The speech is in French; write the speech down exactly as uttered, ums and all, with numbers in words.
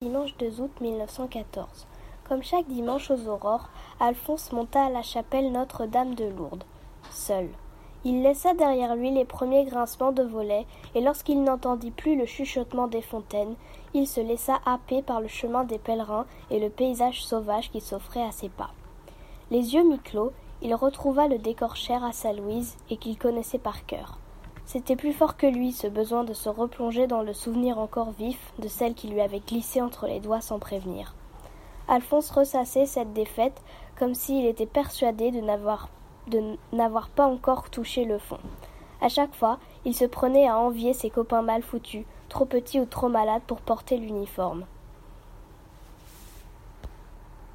dimanche deux août mille neuf cent quatorze. Comme chaque dimanche aux aurores, Alphonse monta à la chapelle Notre-Dame de Lourdes, seul. Il laissa derrière lui les premiers grincements de volets, et lorsqu'il n'entendit plus le chuchotement des fontaines, il se laissa happer par le chemin des pèlerins et le paysage sauvage qui s'offrait à ses pas. Les yeux mi-clos, il retrouva le décor cher à sa Louise et qu'il connaissait par cœur. C'était plus fort que lui, ce besoin de se replonger dans le souvenir encore vif de celle qui lui avait glissé entre les doigts sans prévenir. Alphonse ressassait cette défaite comme s'il était persuadé de n'avoir, de n'avoir pas encore touché le fond. À chaque fois, il se prenait à envier ses copains mal foutus, trop petits ou trop malades pour porter l'uniforme.